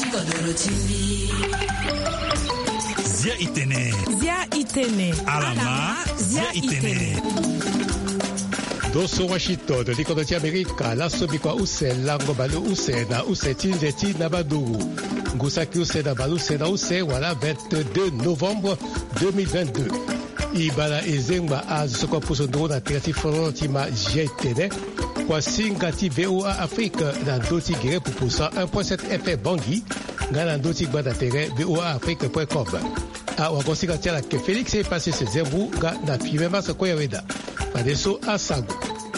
Zia Itene. Alama Zia Itene. Doso Washington, de l'économie américaine, la sobikwa use, lango balu use, na use tinzeti na baduru. Ngusaki use na balu use na use, voilà, 22 novembre 2022. Ibala ezengba az soko pusondo na terati frontima jetene. Kwa singati VOA Afrique, na doti gire pupusa 1.7 FM Bangui, ngana doti gbada tere VOA Afrique.com. A wakosika tiala ke Félix est passé ce zembu, ga na fimema sa koyaweda. Padeso Asago.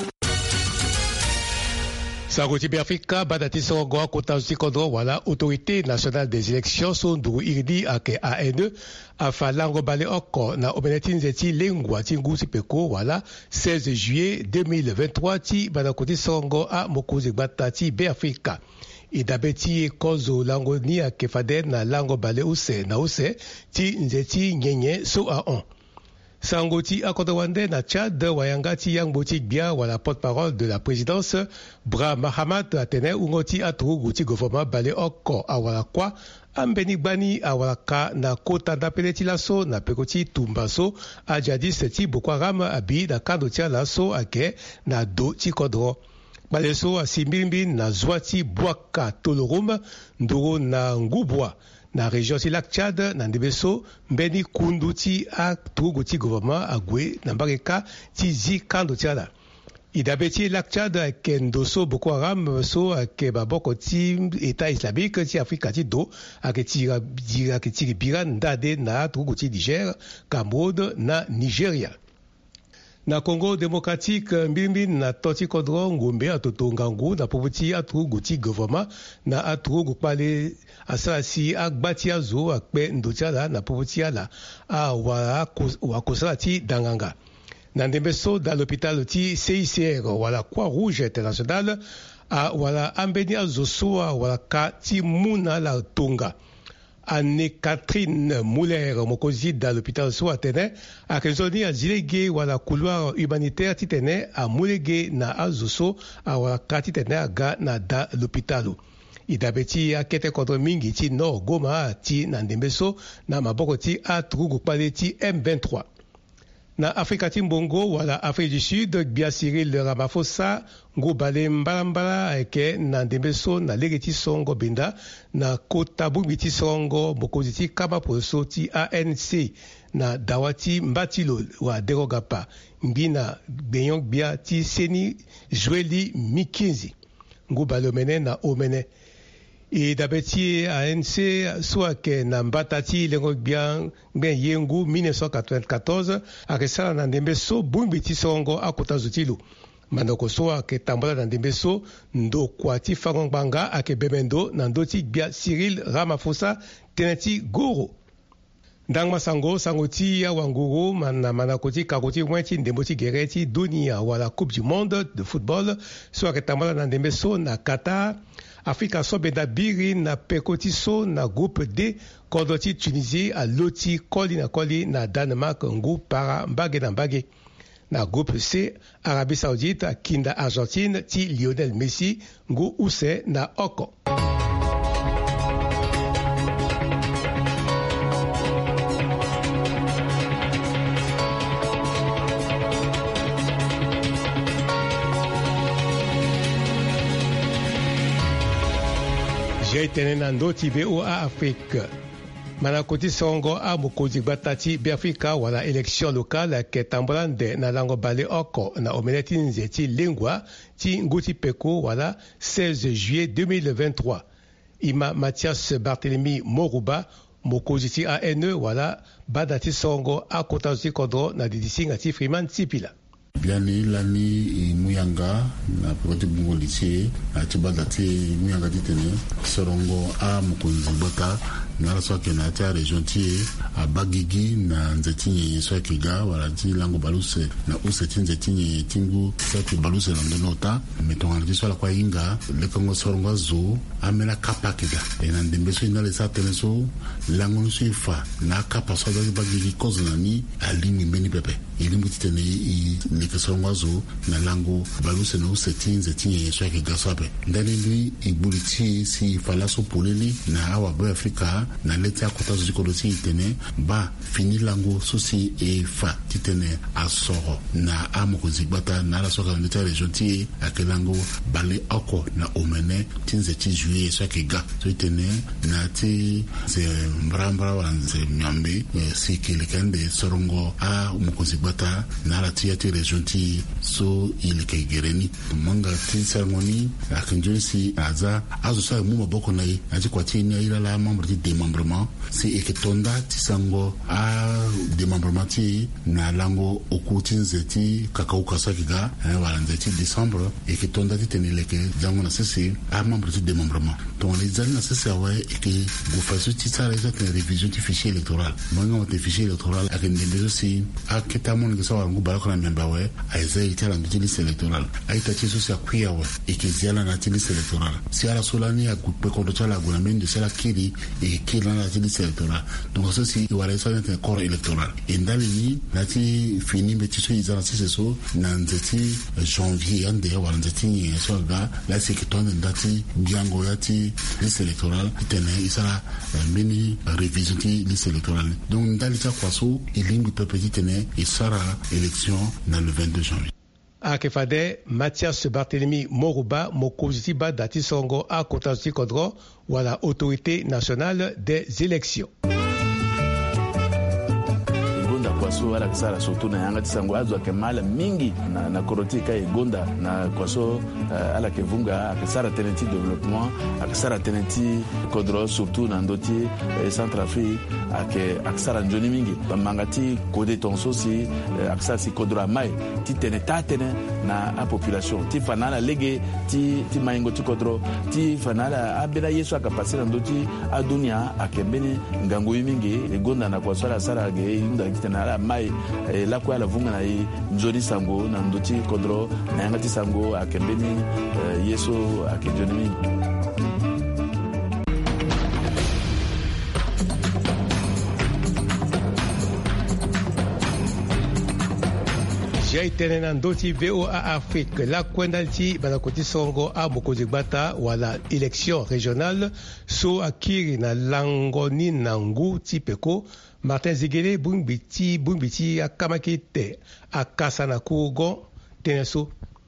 Sagoti Biafrika, Badati Songo, Kotazuti Kodro, voilà, Autorité nationale des élections, Sondu Irdi, Ake ANE, Afa Lango Bale Oko, na Obenetin Zeti, Lengua, Tingu Sipeko, voilà, 16 juillet 2023, Ti, Badakoti Songo, A Mokozi Batati Biafrika. Idabeti Kozo Lango Ni Ake Faden, na Lango Bale Use, na Use, Ti Nzeti Nyenye, So A On. Sangoti Akodawande na Tchad, Wayangati Yangboti Bia, wala porte-parole de la présidence, Bra Mahamat Atene, Ungoti Atru Gouti Gouvernement Bale Oko, Awala Kwa, Ambeni Bani, Awalaka, na Kota Dapeleti Lasso, na Pekoti Tumbaso, Adjadis Ti Bokwaram Abi, na Kandotia Lasso, Ake, na Do Tikodro. Baleso Asimbimbi, na Zwati Boaka Tolorum, Ndoro na Ngubwa. Na région si lac Tchad, na Ndebeso, Mbeni Kundu ti a Tuguti gouvernement a Gwe, na Mbareka ti zi kando tiala. Idabeti lac Tchad ke Ndoso Boko Haram so ke baboko ti État islamique ti Afrika ti do a ke ti bira ndade na Tuguti Niger, Cameroun na Nigeria. Na Congo démocratique mbimbi na toti kodro ngombe atoto ngangu na pobuti atru guti gouvernement na atru gupale asasi agbati azo akpe ndotiala na pobuti ala a wakosala ti danganga. Na ndembeso da l'hôpital ti CICR wala Croix-Rouge internationale a wala ambeni azo soa wala ka ti muna la tonga. Anne-Catherine Muller, mokozi da l'hôpital so atene, a kezoni a zilege wala couloir humanitaire titene a mulege na azuso a wala katitene a ga na da l'hôpital. Idabeti a kete contre mingi ti no goma ti na ndembeso na maboko ti a trugu pale ti M23. Na Afrika ti mbongo wala Afrique du Sud, Bia Cyril Ramaphosa, Ngubale Mbalambala eke na ndembeso na legeti songo benda na kota bumbi songo mokozi ti kama poso ti ANC na dawati mbatilo wa derogapa mbina benyon bia ti seni Joeli Mikinzi. Ngubale mene na omene. Et d'abeti ANC soit que na mbatati lengo bien ben yengu 1994 akesala na ndembeso bumbiti songo akota zutilu manoko soit que tambola na ndembeso ndo kwati fangbanga ake bemendo na ndoti bia Cyril Ramaphosa tenati goro ndangma sangoti ya wanguru manakoti kakoti wenti ndemboti gereti dunia wala coupe du monde de football soit que tambola na ndembeso na Qatar. Afrika so beda biri na pekoti so na groupe D kodoti Tunisie a loti koli na Danemark ngu para mbage na mbage. Na groupe C, Arabie Saoudite kinda Argentine ti Lionel Messi ngu use na oko. J'ai été nando ti VOA Afrique. Manakoti songo a mokozi batati Biafrika wala élection locale ke tambolande na lango bale oko na omeneti nzeti lingua ti nguti peko wala 16 juillet 2023. Ima Mathias Barthélemy Moruba mokozi ti ANE wala badati songo a kotazi kodro na didisinga ti Freeman Tsipila. Biani lani muyanga na prote bungo lice atibada te muyanga ditene sorongo a mukonzi bata na so ke na ta region ti abagigi na nzetinye so ke ga wala ti lango baluse na useti nzetinye tingu so ke baluse na nota metonga ti so la kwa inga le kongo soronga zo amela kapakida ena ndembe so ina le sa teneso lango so ifa na kapa so da bagigi kozna ni alimi mbeni pepe ili mutitene i le soronga zo na lango baluse na useti nzetinye so ke ga sabe ndani lui ibuliti si falaso poleli na awa bo Afrika na leta kota zo ko dosi itene ba fini lango sosi e fa titene asoro na amoko zibata na la soka leta region ti akelango bale oko na omene tinze ti juillet so ke ga so itene na ti ze mbrambra wa nze nyambe si kile kende sorongo a umoko zibata na la ti region ti so ile ke gereni manga ti ceremony akinjosi aza azo sa mu maboko na yi aji kwati ni ila la membre du démembrement si eketonda tisango a démembrement ti na lango okutinze ti kakauka sakiga wala nzeti décembre eketonda ti teneleke zango na sisi a membre du démembrement donc les années na sisi awe eke gofasu ti tsara eza te révision ti fichier électoral manga mo te fichier électoral akendembezo si aketa mon ke sawa ngubala kona memba we aiza itala ndi liste électorale aita ti so sa kuya we ekeziala na ti liste électorale si ala solani ya kupe kondo chala gunamende sela kiri e kila na ti liste électorale donc ça si wala ça un corps électoral et ndali ni nati fini beti so izana sisi so na nzeti janvier ande wala nzeti so ga la sekitonde ndati biango yati liste électorale tene isala mini révision ti liste électorale donc ndali ta kwaso ilingi pepeti tene isara élection na le 22 janvier. Akefade Mathias Barthélemy Moruba Mokozitiba Dati Songo a Kotansi Kodro wala Autorité nationale des élections. Kwaso ala kisara surtout na yanga tisango azo kemala mingi na korotika egonda na kwaso ala kevunga akisara tenenti développement akisara tenenti kodro surtout na ndoti Centrafrique akisara njoni mingi bamangati kode tonso si akisara si kodro mai ti tenetane na a population ti fanala lege ti maingo ti kodro ti fanala abela yesu akapasira ndoti adunia akembeni ngangu mingi egonda na kwaso ala sara ge inda kitana mai la kwa la vunga na njoni sango na ndoti kodro na yanga ti sango akembeni yeso akenjoni mingi. Jai tenena ndoti VOA Afrique la kwendalti banakoti songo a mokozi gbata wala élection régionale so akiri na langoni nangu tipeko Martin Zigele bumbiti akamaki te akasa na kugo teneso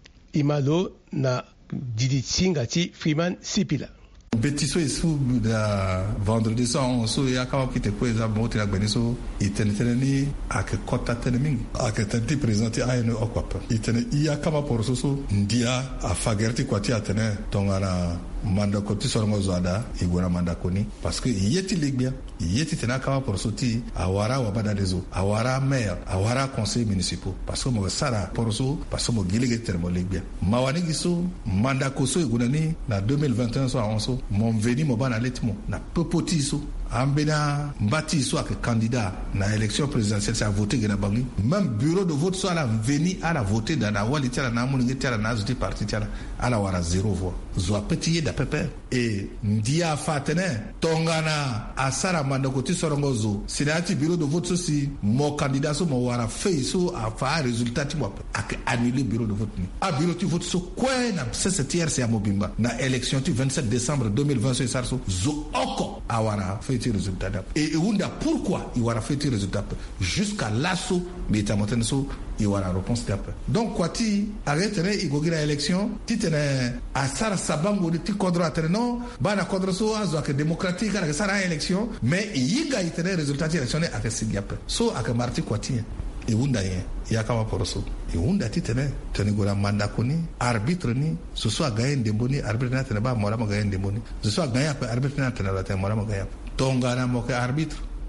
imalo na diditsinga ti Freeman Sipila. Betiso isu da vendredi so ya kama kite kweza moti na gbeniso iteneteni ake kota teneming ake tenti presenti ayene okwapa itene iya kama poroso ndia afagerti kwati atene tongana manda koti sorongo zwada igora manda koni parce que yeti ligbia yeti tena kama porosoti awara wabada dezo awara maire awara conseil municipal parce que mo sara poroso parce que mo gilege termo ligbia mawani giso manda koso igunani na 2021 so onso mon veni mo bana letmo na popoti so ambena mbati so ak candidat na élection présidentielle ça voter gena bangi même bureau de vote so ala veni ala voter dans la wali tala na muninge tala na zuti parti tala ala wara 0 voix zo petit da pepe et ndia fatene tongana asara mandakoti sorongozo sinati bureau de vote so si mo candidat so mo wara fei so a fa résultat ti bop ak annuler bureau de vote ni a bureau de vote so kwena CCTRC ya mobimba na élection ti 27 décembre 2020 so sarso zo oko awara fei résultat et unda pourquoi il wara fait résultat jusqu'à l'assaut betamoten so il wara réponse d'après donc quoi ti arrêterait il gogira élection titene asara sabango de ti kodra terno bana kodra so azo que démocratique ala sara élection mais yiga itene résultat ti élection ak sigiap so ak marti quoi ti e unda ye ya kama poroso e unda titene tene gora manda koni arbitre ni so so gagne demboni arbitre na tene ba mora mo gagne demboni so so gagne arbitre na tene la tene mora mo gagne tongana mo ke arbitre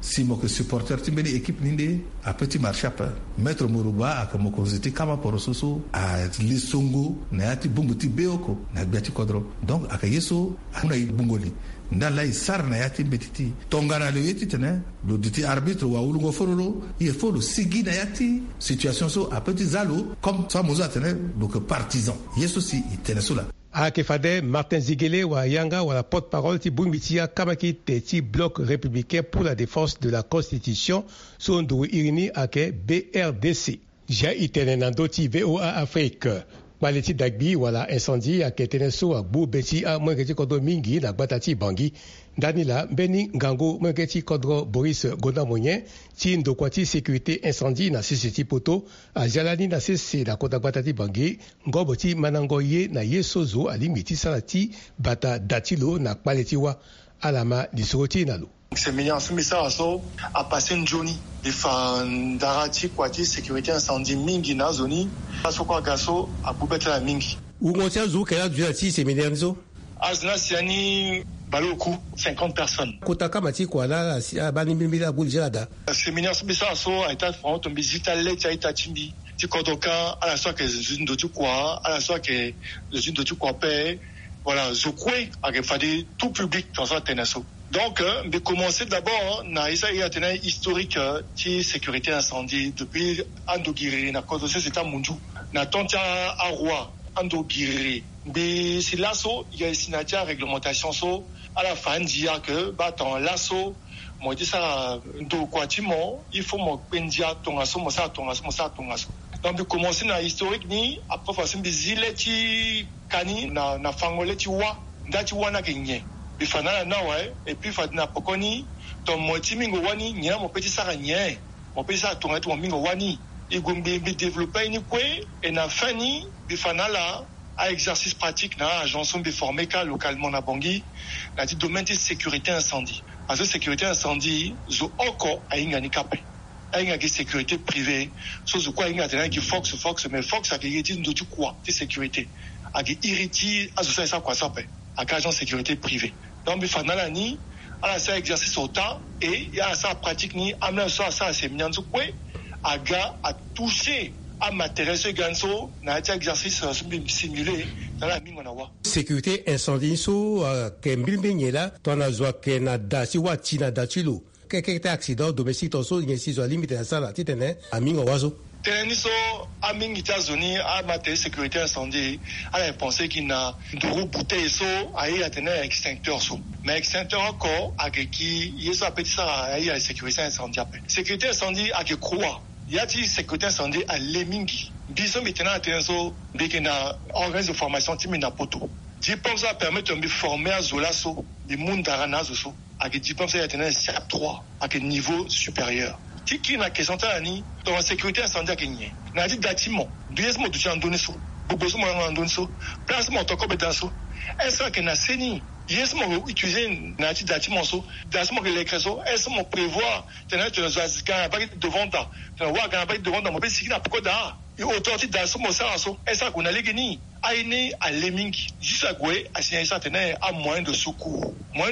si moko supporter timbeni équipe ninde a petit marché pa maître Moruba akamokoziti kama porososo a lisongo na yati bunguti beoko na biati kodro donc akayeso ana bungoli ndala isar na yati betiti tongana le yeti tene le diti arbitre wa ulungo forolo il faut le sigi na yati situation so a petit zalo comme ça moza tene donc partisan yeso si itene sola Akefade Martin Ziguele wa Yanga wa la porte-parole ti Bumbitia Kamaki Teti bloc républicain pour la défense de la constitution sondu irini ake BRDC. Ja itene nando ti VOA Afrique. Maleti dagbi wala incendie ake teneso a bu beti a mwengeti kodo mingi na batati bangi. Danila Beni Ngango mwengeti kodro Boris Gonamonyen ti ndokwati sécurité incendie na sisiti poto a jalani na sese na kota batati bangi ngobo ti manangoye na yesozo alimiti salati bata datilo na kpaletiwa alama disoti nalo. Séminaire Sumisa Asso a passé une journée de Fandarati Kwati sécurité incendie mingi na zoni aso kwa gaso a bubeta la mingi. Où on tient zou kala du séminaire nzo? Azna siani baloku 50 personnes. Kotaka mati kwa la bani mimila buljelada. Séminaire Sumisa Asso a été vraiment tombé zitale ta ita chimbi. Ti kodoka à la soit que une de tu quoi, à la soit que une de tu quoi paix. Voilà, je crois qu'il fallait tout public dans un tenasso. Donc, de commencer d'abord, na isa y a tenu historique qui sécurité incendie depuis Andogiri, na cause de c'est à Mundu, na tontia à roi Andogiri. Mais c'est l'assaut, il y a une réglementation so à la fin dire que bah dans l'assaut, moi dis ça do quoi il faut mon pendia ton assaut, mon ça. Donc de commencer na historique ni après façon des zileti kani na fangoleti wa ndati wana kenye. Bifana na ouais et puis fadina pokoni ton moti mingo wani nya mo petit sara nya mo petit sara ton eto mingo wani et gombe bi développer ni kwe et na fani bifana la à exercice pratique na agence bi formé ka localement na Bangui na dit domaine de sécurité incendie parce que sécurité incendie zo oko ainga ni kapé ainga ki sécurité privée so zo quoi ainga tena ki fox mais fox a ki dit ndotu quoi de sécurité a ki iriti azo ça quoi ça pe à agence sécurité privée. Donc, il faut aller à ça exercice au temps et il y a ça pratique ni amener ça c'est mignon tout quoi à gars à toucher à matériel ce ganso na exercice simulé dans la mine on a wa sécurité incendie so kembilbenye là ton azwa kena dasi wa tina datilo quelques accidents domestiques toso ngesi zo limite na sala titene amingo wazo Teneniso a mingi États-Unis a maté sécurité incendie a la pensé qu'il n'a de bouteille so a y a tenu extincteur so mais extincteur encore a qui y a petit ça a y a sécurité incendie après sécurité incendie a que croix y a ti sécurité incendie a lemingi biso maintenant a tenu so bekena organisme de formation timina poto diplôme ça permet de me former à zolaso de mundarana so a que diplôme ça a tenu CAP 3 à que niveau supérieur qui na question tani dans la sécurité incendie à Kenya na dit bâtiment deuxièmement tu en donner so boboso mo en donner so place mo to ko bedanso est-ce que na seni yes mo utiliser na dit bâtiment so bâtiment que les créso est-ce mo prévoir tenir tu nos askan ba devant ta wa ga ba devant mo be sikina pokoda et autorité dans so mo ça so est-ce qu'on a legeni aine à lemingi juste à gwe à signer ça tenir à moyen de secours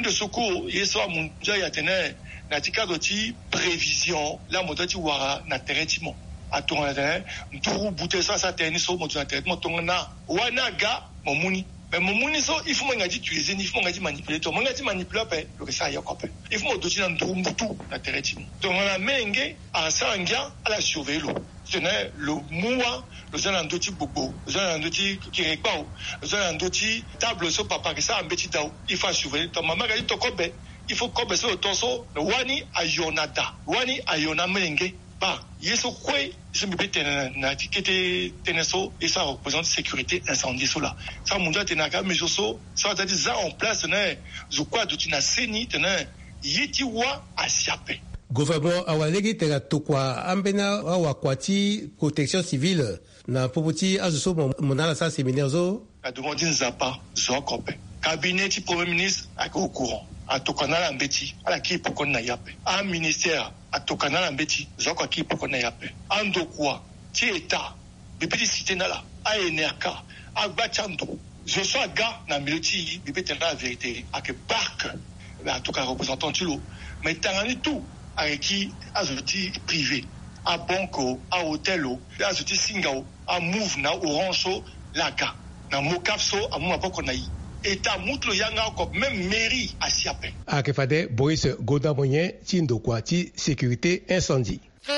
yeso mon dia ya tenir na tika doti prévision la modati wara na traitement atona nturu bute ça teni so mo na traitement tongana wana ga momuni mais momuni so il faut ngaji utiliser il faut ngaji manipuler to ngaji manipuler pe le ça ya kopé il faut doti na nturu mbutu na traitement donc na menge a sanga à la surveiller tenait le moua le zan doti bobo le zan doti kirepao le zan doti table so papa que ça en petit dao il faut surveiller to mama ga to kobe il faut qu'on baisse le torso le wani ayonada wani ayona menge ba yeso kwe je me bete na tikete teneso et ça représente sécurité incendie so là ça munja tenaka mejoso ça t'a dit ça en place ne je crois de tina seni tena yiti wa asiape gouvernement awalegi tera tokwa ambena awakwati protection civile na popoti azuso monala sa séminaire zo a demandé nzapa zo kopé cabinet du premier ministre est au courant a tokana la mbeti ala ki poko na yape a ministère a tokana la mbeti zoko ki poko na yape ando kwa ti état bipiti cité na la a enerka a bachando je sois gars na militi bipiti la vérité a que barque la toka représentant tulo mais tangani tout avec qui azoti privé à banco à hôtelo azoti singao à move na orange laka na mokapso à mwa boko na yi eta mutlo yanga ko même mairie à siape akefade Boris Godamoyen tindo kwa ti sécurité incendie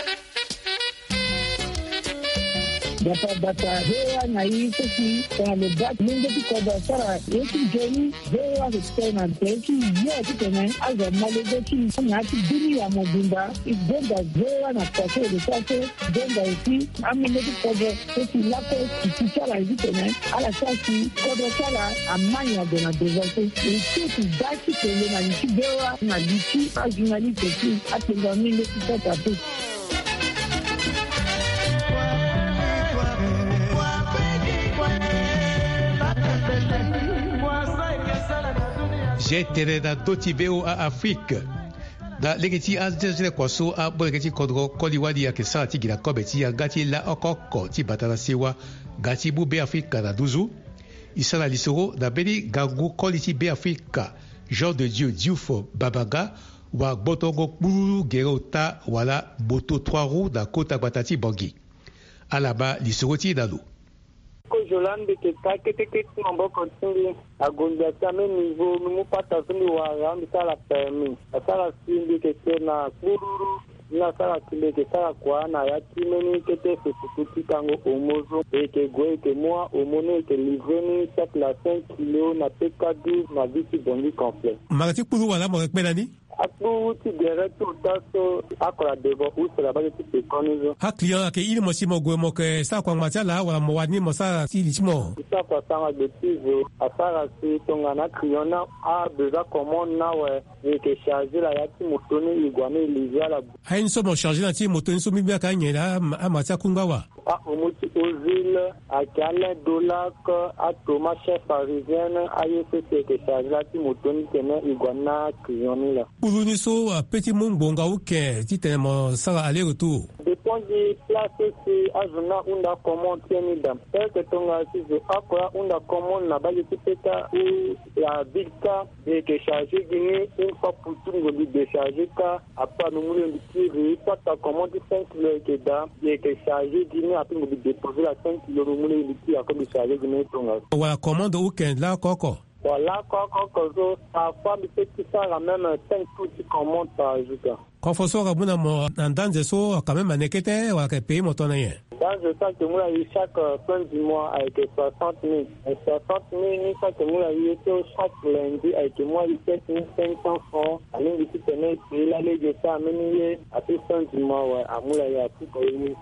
Data hewa na hii sisi kwa lebaki mingi tukoda sara yeki jeni hewa kutena teki yeki tena aza malezeki ngati dini ya mobimba ibonda hewa na kwase de kwase bonda isi amine tukoda sisi lako kichara hivi tena ala sasi kodo sala amanya de na dezate isi daki tele na nchi hewa na dichi ajunali teki atenga mingi tukoda tu j'ai tere da dotibeo a Afrique da legeti a zezele kwaso a bolegeti kodro koliwadi ya kesa ti gila kobeti ya gati la okoko ti batala sewa gati bu be Afrique da duzu isala lisoro da beli gagu koliti be Afrique Jean de Dieu Diouf Babaga wa botongo kpuru gerota wala boto 3 roues da kota batati bongi alaba lisoro ti dalu ko Jolande ke takete mambo continue agonda tame niveau mu pata suni wa rambi sala permis sala sindi ke na kururu na sala kile ke sala kwa na ya timeni ke te fututi kango omozo e ke goe ke moi omone ke livreni chaque la 5 kg na PK12 na visi bongi complet magati kuru wala mo rekmelani Aku ti direct utaso akola debo usela ba ti pekonizo. Ha client ke ile mo si mo gwe mo ke sa kwa matala wala mo wani mo sa si litimo. Sa kwa sanga de tizo asara si tongana client na a besoin commande na we ke charger la yati motoni igwane livia la. Ha une somme charger la ti motoni so mi bia ka nyela a matia kungawa. A omuti ozile a kale dolak a toma chef parisienne a yese ke charger la ti motoni tene igwana client la. Uluni so petit mungbonga uke ti tene mo sala aller retour. Dépend du place si azuna unda commande tieni dam. Que tonga si je akora unda commande na ba ti peta ou la bigka et que charger guiné une fois pour tout ngo di décharger ka apa no mule ndi tiri pas ta commande 5 kg que da et que charger guiné après ngo di déposer la 5 kg no mule ndi ti ako di charger guiné tonga. Wala commande weekend la koko. Voilà, quand parfois, mais c'est ça, même 5 petits commandes par jour. Quand faut soit rabuna mo ndanze so quand même anekete wa ke pays moto na ye. Dans je sais que moi chaque fin du mois avec 60 000. 60 000 chaque mois chaque lundi avec moi 7 500 francs. Allez ici tenir puis là les de ça mener à fin du mois à moi ya tout pour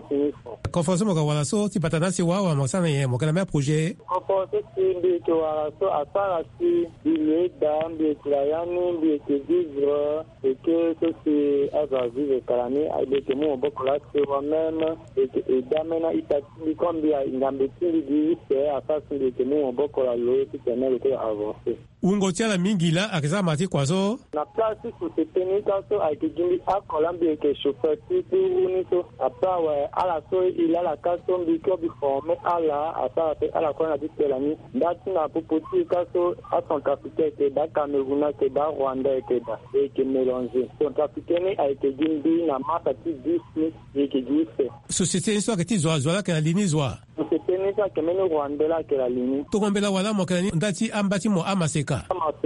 Conforce mo wala so ti patana si wa mo sana ye mo kana me projet conforce si de to wala so asara si ile dam de clayani de que vivre et que c'est à vivre karani avec que mo bokola se wa même et damena itati combien ngambeti di c'est à face de que mo bokola lo ti tenel ko avancer ungo tiala mingi la akisa mati kwaso na place pour se tenir kaso akigindi akolambi ke chauffeur ti uniso apa ala so il a la kaso mbiko bi former ala asa à la kona dit pelani dati na popoti kaso a son capitaine ke da Cameroun ke da Rwanda ke da et que mélanger son capitaine a été gindi na mata ti 10 et que dit société une soit que ti zo la que la ligne zo société ni sa que meno Rwanda la que la ligne to ngombela wala mo que ndati ambati mo amaseka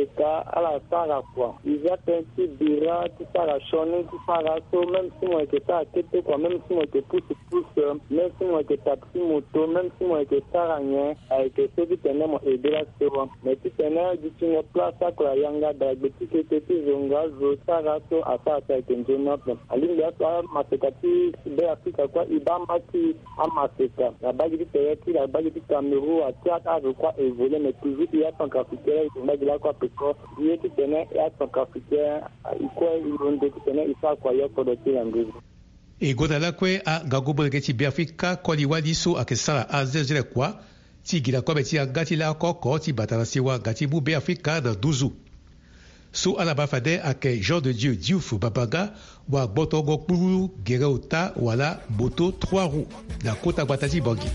à la Sarah quoi. Ils ont un petit bira, tout ça la chonne, tout ça la so, même si moi que ça tête quoi, même si moi que pousse, même si moi que taxi moto, même si moi que ça rien, avec ceux qui tenaient mon aider la so, mais tu tenais du une place à quoi yanga da petit que petit zonga, ça la so à ça ça que je n'ai pas. Ali là ça masekati de Afrique quoi, ibamba qui a maseka. La bague du pays, la bague du Cameroun à théâtre je crois évoluer mais toujours il y a ton capitaine, il a quoi peko ye ti tene ya ton capitaine iko ilonde ti tene isa kwa yo ko do ti yangu e godala kwe a gagobo geti biafrika koli wadi so akesala azezele kwa ti gila ko beti agati la koko ti batala siwa gati bu biafrika da duzu so ala bafade ake Jean de Dieu Diouf Babaga wa botogo kpuru gereuta wala boto 3 roues la kota batati bongi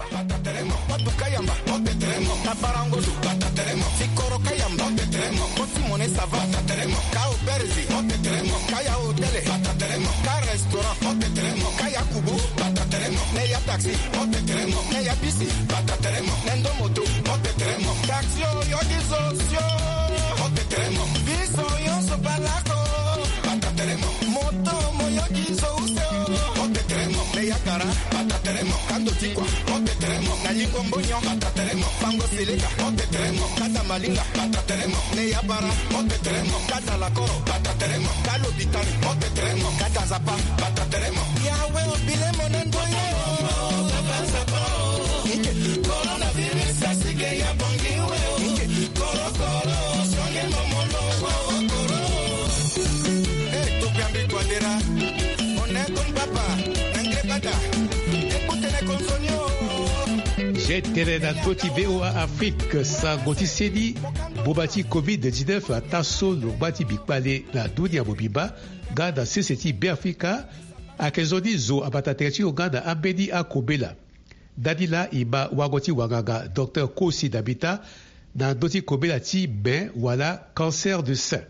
Kaya hotel, car restaurant, Kaya kubo, Neya taxi, Neya bisi, Nendo moto, taxi yogi socio, biso yo so balako, moto moyogi socio, Neya cara, Kando tikwa, Nayingo mbonyo, Pango silika, Kata malinga, Neya bara, Kata la coro, Kalo bitani, Kata zapa, Yahweh obile monendo coronavirus asige ya bongiwe koro songe momolo eh to kambi kwadera on con papa ngrebada ekutene konsonyo Jetere na toti VOA Afrique sa goti sedi bobati COVID-19 ataso lo bati bikpale na dunia bobiba gada seseti be Afrika akezodi zo abatatechi oganda abedi akobela dadila iba wagoti wagaga Dr Kosi Dabita na doti kobela ti ben wala cancer de sein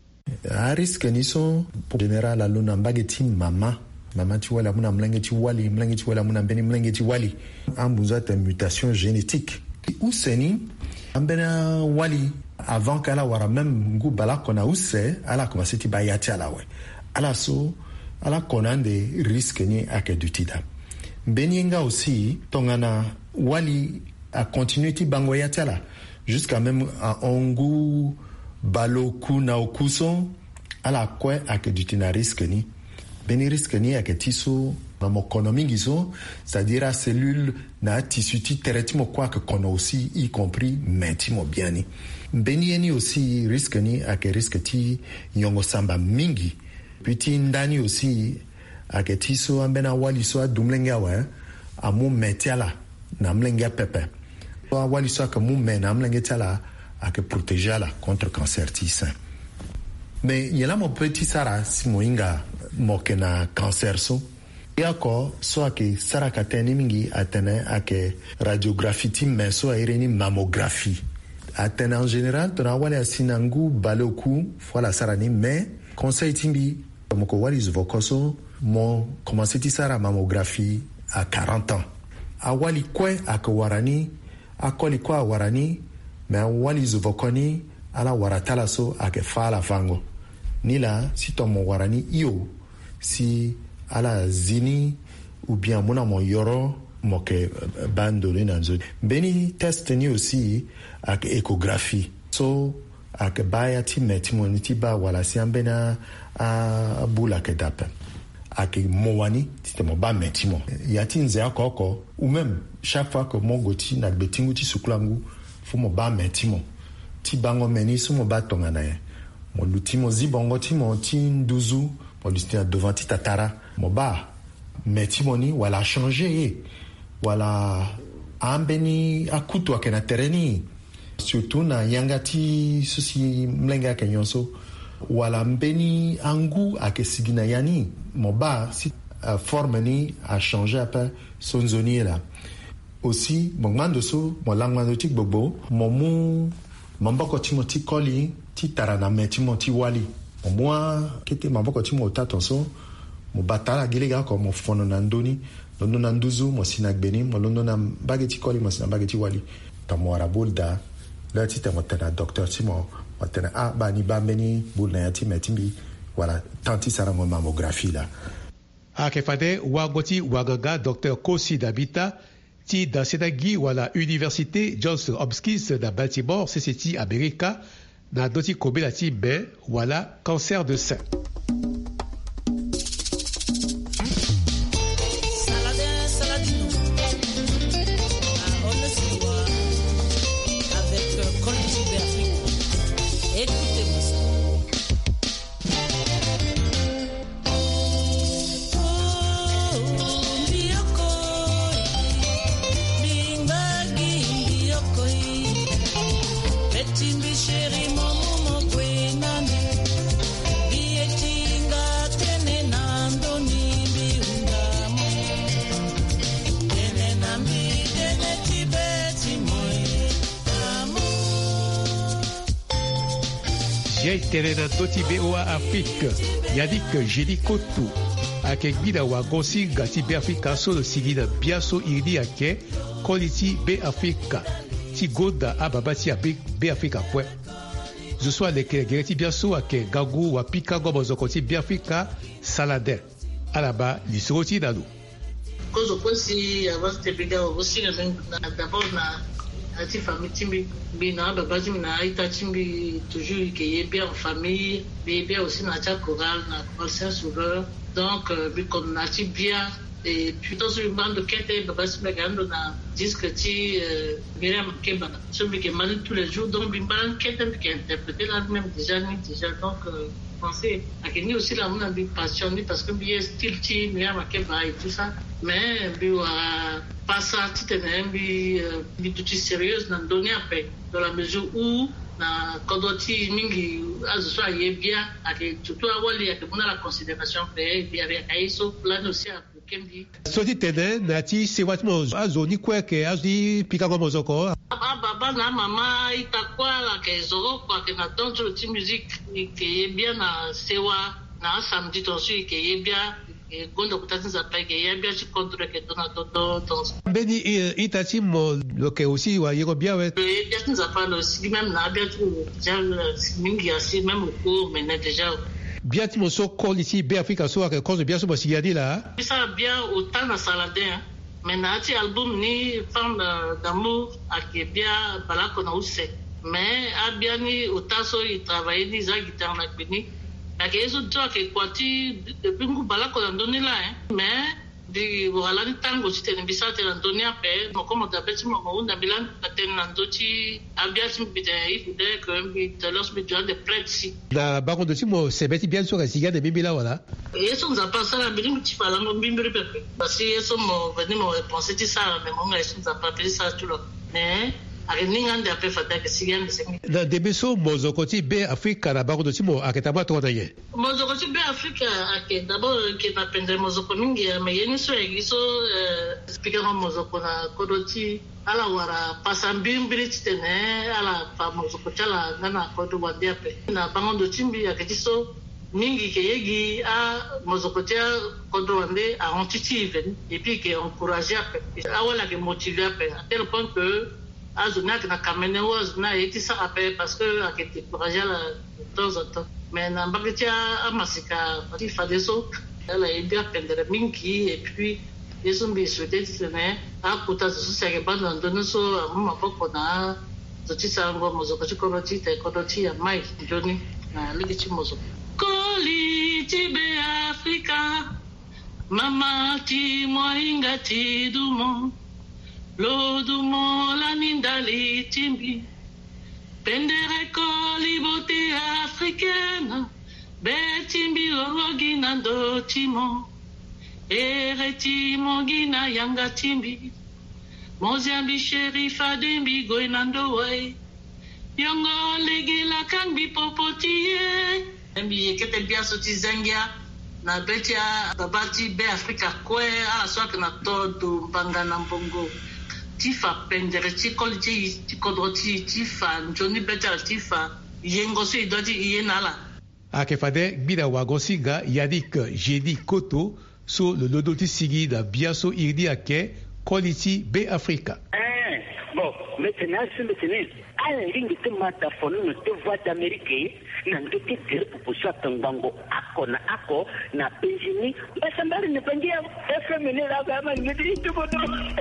a risque niso general aluna mbageti mama ti wala muna mlenge ti wala muna beni mlenge ti wali ambuza ta mutation génétique useni ambena wali avant kala wara même ngu bala kona use ala commencé ti bayati ala we ala so ala konande risque ni akedutida Beninga aussi, tongana wali a continué ti bango yatala jusqu'à même à ongu baloku na okuso ala kwe akedutina risque ni beni risque ni aketiso na mokonomi giso c'est-à-dire à cellule na tissu ti tereti mo kwa que kono aussi y compris menti mo biani beni ni aussi risque ni ake risque ti nyongo samba mingi puis ti ndani aussi aketiso ambena wali so dumlenga wa amu metiala na mlenga pepe wali so ka mu men na mlenga tala ake protéger la contre cancer ti sein mais yela mo petit sara si moinga mokena cancer so yako so ake sara kateni mingi atene ake radiographie ti meso ireni mammographie atene en général tona wali asinangu baloku voilà sara ni mais conseil timbi moko wali zvokoso mon commencé tisara mammographie à 40 ans awali kwe akawarani akoli kwa warani mais wali zuvokoni ala waratala so akefala fango nila si tomo warani iyo si ala zini ou bien mona mon yoro moke bandole nanzo beni test ni aussi ak échographie so ak bayati metimoni ba wala si ambena a bula kedape ake mowani titemo ba metimo yati nze akoko ou même chaque fois que mon goti na betingu ti suklangu fo mo ba metimo ti bango meni sumo ba tongana ye mo lutimo zibongo ti mo ti nduzu mo lustina devant ti tatara mo ba metimo ni wala changer wala ambeni akutu akena tereni surtout na yanga ti susi mlenga kenyonso wala mbeni angu akesigina yani moba si forme ni a changé après son zoni là aussi mon mando so mon langmando tik bobo momu mamboko timoti koli ti tarana metimoti wali moi kete mamboko timo tatonso mo batala gilega ko mo fono nandoni londo nanduzu mo sinagbeni mo londo na bageti koli mo sinabageti wali tamora bulda là ti tamotana docteur timo matena a ba ni ba meni bulna yati metimbi wala tanti sara mo mammographie là akefade wagoti wagaga Dr Kosi Dabita ti da sedagi wala université Johns Hopkins da Baltimore CCT America na doti kobela ti be wala cancer de sein. Chérie, mon, mon, mon, Zia Terena Toti BOA Afrique, Yadik Jedi Koto, Ake Gbida Wagosi Gati B Africa so le Sigida Biaso Iri Ake, Quality B Africa, Tigoda Ababati B Africa Pwe. Je sois les Gereti Biaso Ake Gagu Wapika Gobozokoti B Africa Salade, Alaba Lisroti Dalu. Cause of course, I was the bigger aussi d'abord na ati famille timbi bina baba na ita timbi toujours qui est bien en famille bien aussi na cha choral na Saint-Sauveur donc comme na ti bien et plutôt sur une bande de quête baba simba gando na disque ti Miriam Keba celui qui m'a tous les jours donc bimba quête qui interprété là même déjà donc penser à qu'il y a aussi la mon ambi passionné parce que bien style ti Miriam Keba et tout ça mais pas ça tout est tout sérieuse dans donner après dans la mesure où na kodoti mingi azo bien avec tout awali avec la considération fait et avec aiso plan aussi à Kembi soti tene nati sewatmo azo ni kweke azi pika kwa mozoko baba na mama itakwa la kezo kwa que na danse de musique qui est bien na sewa na samedi tonsu qui est bien et gondo kutatinza peke yabia chi contre que dona toto beni itati mo lo que aussi wa yego bien ouais bien tinza pas le si même na bia tu déjà mingi asi même au cours mais déjà bien ti mo so call ici B Africa so à cause de bien so si yadi là ça bien autant na saladin mais na ti album ni femme d'amour à qui bien balako na use mais a bien ni autant so il travailler ni za guitare na bini ake eso toa ke kwati depuis ngu balako la ndoni là mais di wala ni tango ci tene bisate la ndoni ape mo comme da beti mo unda bilan paten na ndoti abias mi bite ifude que mi telos mi de prêtre si la baron de timo sebeti bien sûr siga de bibila wala eso nza pasa la bilim ci fala ngo bimbiri pe parce que eso mo veni mo penser ti ça mais mo nga eso nza pas pe ça tout là mais na debeso mozokoti B Africa na bago dotimo aketama to daye mozokoti B Africa ake d'abord qui na pendre mozoko mingi mais yeni so egiso speaker mozoko na kodoti ala wara pasambimbiri tene ala pa mozoko chala ngana kodo wandia pe na bango dotimbi aketiso mingi ke yegi a mozokotia kodo wande a anticipe et puis que encourager pe awala ke motiver pe à tel point que azuna na kamene wazuna eti ça appelle parce que a été encourager de temps en temps mais na mbaketia amasika il fallait so elle a bien pendre mingi et puis les hommes souhaitaient tenir a puta so ça que bande ndone so mama poko na zotisa ngo mozoko chikoroti te kodoti ya mai joni na ligichi mozoko koli tibe Africa mama ti moinga ti dumo Lodumo la nindali timbi pendere coli bote africaine betimbi orogina do timo eretimo gina yanga timbi mozambi sherifa dembi goinando way yongo legila kambi popotie embi kete bia soti zangia na betia babati be Africa kwe ala swak na todo mbanga na mbongo tifa pendere tikolji tikodoti tifa njoni better tifa yengo so idoti yenala akefade gbida wagosiga yadik jedi koto so le lodoti sigi da biaso irdi ake quality B Africa bon maintenant alingi tumata fono te voix d'Amérique na ndoki dire pour ça tango ako na Benjamin basambali ne pangia FM ne la kama ngidi tu bodo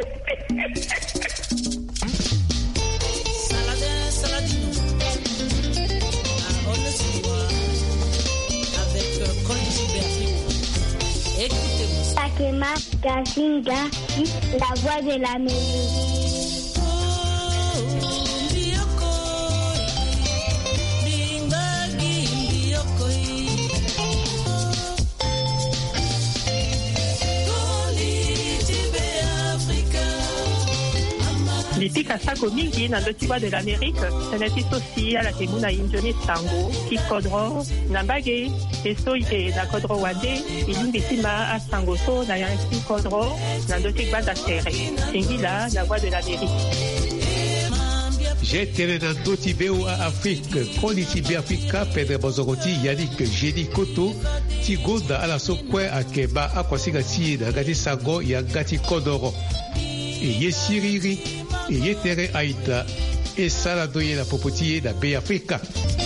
Saladino on se voit avec Quality B Africa. Écoutez-moi Takema Kasinga la voix de l'Amérique. Lipika sako mingi na ndotiwa de l'Amérique, seneti sosi ala temuna injoni sango, ki kodro, nambage, eso ite na kodro wande, ilimbi sima a sango so na yansi kodro, na ndotiwa da tere. Singila, la voix de l'Amérique. J'ai télé dans d'autres VOA Afrique, Quality B Africa, Pedro Bozoroti, Yannick Jedi Koto, Tigoda à la Sokwe, Akeba, Akwasigati, Gati Sago, Yagati Kodoro, et Yesiriri, et Yetere Aïta, et Saladoye la Popotier, la B Africa.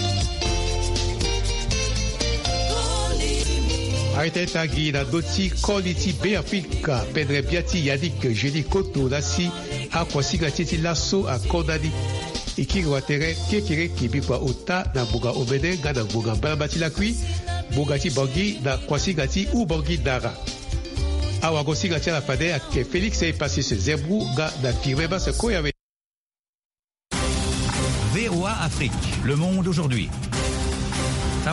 Aïta Tagi, la Doti, Quality B Africa, Pedro Biati, Yannick Jedi Koto, Lassi, Akwasigati, Lasso, Akodadi. Ikiwatere kekere kibikwa ota na buga obede gada buga balabati la kui bugati bogi na kwasigati ou bogi dara awagosi gati la fade ake Félix est passé ce zebou ga da kireba se koyave. VOA Afrique, le monde aujourd'hui.